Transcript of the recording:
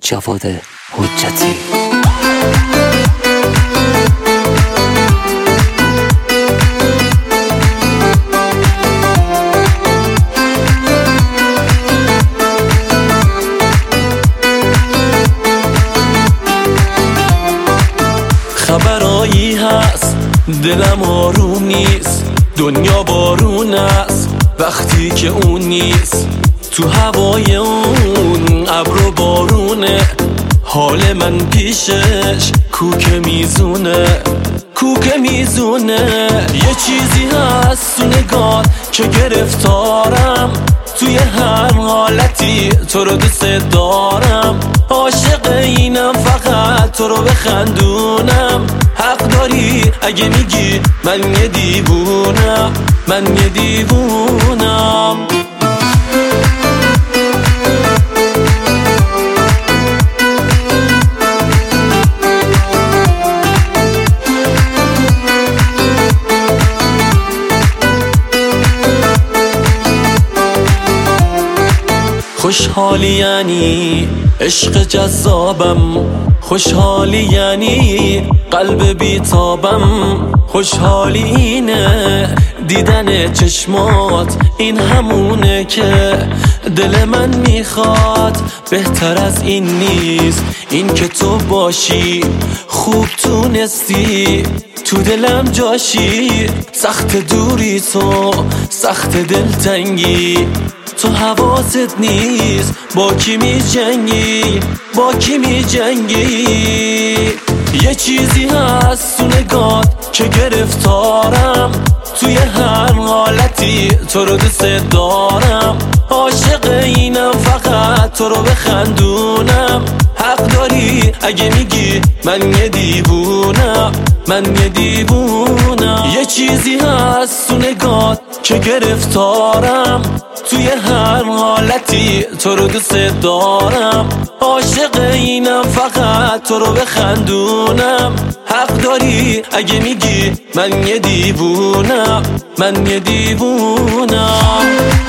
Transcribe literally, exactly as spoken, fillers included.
جواد حجتی. خبرایی هست دلم آروم نیست، دنیا بارون است وقتی که اون نیست، تو هوای اون ابر و بارونه، حال من پیشش کوک میزونه کوک میزونه. یه چیزی هست تو نگات که گرفتارم، توی هر حالتی تو رو دوست دارم، عاشق اینم فقط تو رو بخندونم. حق داری اگه میگی من یه دیوونم، من یه دیوونم. خوشحالی یعنی عشق جذابم، خوشحالی یعنی قلب بیتابم، خوشحالی اینه دیدن چشمات، این همونه که دل من میخواد. بهتر از این نیست این که تو باشی، خوب تونستی تو دلم جاشی، سخت دوری تو سخت دلتنگی، تو حواست نیست با کی می جنگی با کی می جنگی. یه چیزی هست تو نگات که گرفتارم، توی هر حالتی تو رو دوست دارم، عاشق اینم فقط تو رو بخندونم. حق داری اگه میگی من یه دیوونم، من یه دیوونم. یه چیزی هست تو نگات که گرفتارم، توی هر حالتی تو رو دوست دارم، عاشق اینم فقط تو رو بخندونم. حق داری اگه میگی من یه دیوونم، من یه دیوونم.